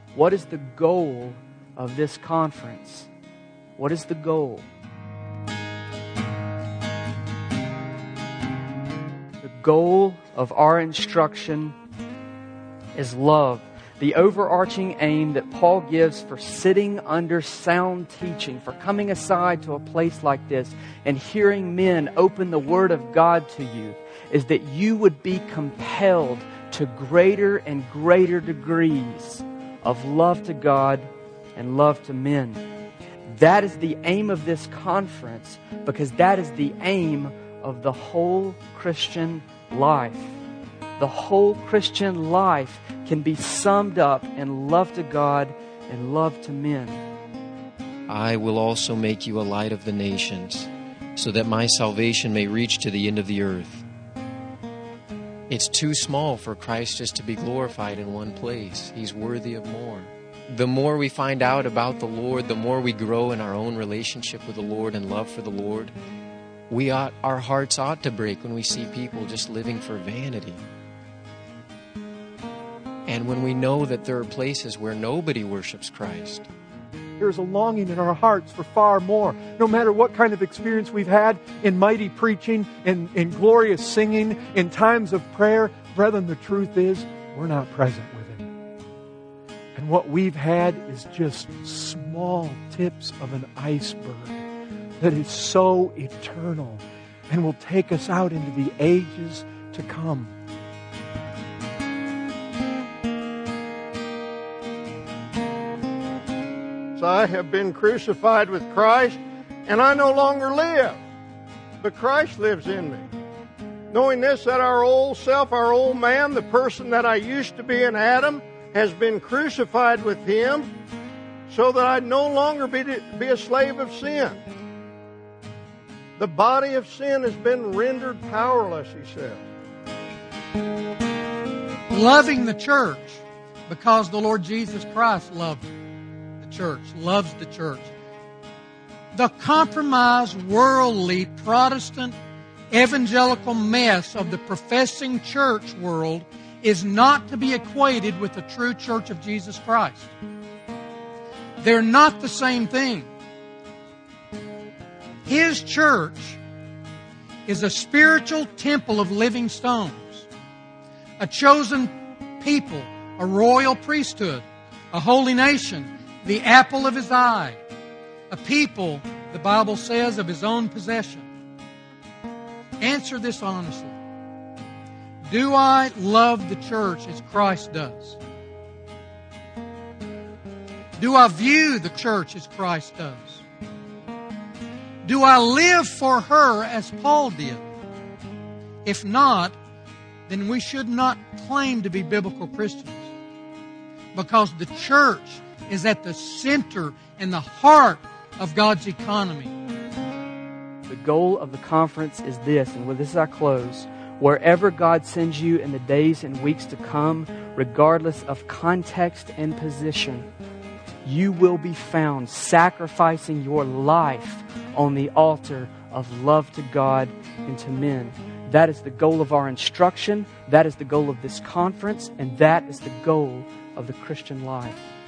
What is the goal of this conference? What is the goal? The goal of our instruction is love. The overarching aim that Paul gives for sitting under sound teaching, for coming aside to a place like this and hearing men open the Word of God to you, is that you would be compelled to greater and greater degrees of love to God and love to men. That is the aim of this conference, because that is the aim of the whole Christian life. The whole Christian life can be summed up in love to God and love to men. I will also make you a light of the nations, so that my salvation may reach to the end of the earth. It's too small for Christ just to be glorified in one place. He's worthy of more. The more we find out about the Lord, the more we grow in our own relationship with the Lord and love for the Lord. Our hearts ought to break when we see people just living for vanity. And when we know that there are places where nobody worships Christ. There's a longing in our hearts for far more. No matter what kind of experience we've had in mighty preaching, in glorious singing, in times of prayer, brethren, the truth is, we're not present with Him. And what we've had is just small tips of an iceberg that is so eternal and will take us out into the ages to come. I have been crucified with Christ, and I no longer live, but Christ lives in me. Knowing this, that our old self, our old man, the person that I used to be in Adam, has been crucified with Him, so that I no longer be a slave of sin. The body of sin has been rendered powerless, he says. Loving the church because the Lord Jesus Christ loved the church, loves the church. The compromised, worldly, Protestant, evangelical mess of the professing church world is not to be equated with the true church of Jesus Christ. They're not the same thing. His church is a spiritual temple of living stones, a chosen people, a royal priesthood, a holy nation, the apple of His eye, a people, the Bible says, of His own possession. Answer this honestly. Do I love the church as Christ does? Do I view the church as Christ does? Do I live for her as Paul did? If not, then we should not claim to be biblical Christians, because the church is at the center and the heart of God's economy. The goal of the conference is this, and with this I close. Wherever God sends you in the days and weeks to come, regardless of context and position, you will be found sacrificing your life on the altar of love to God and to men. That is the goal of our instruction. That is the goal of this conference. And that is the goal of the Christian life.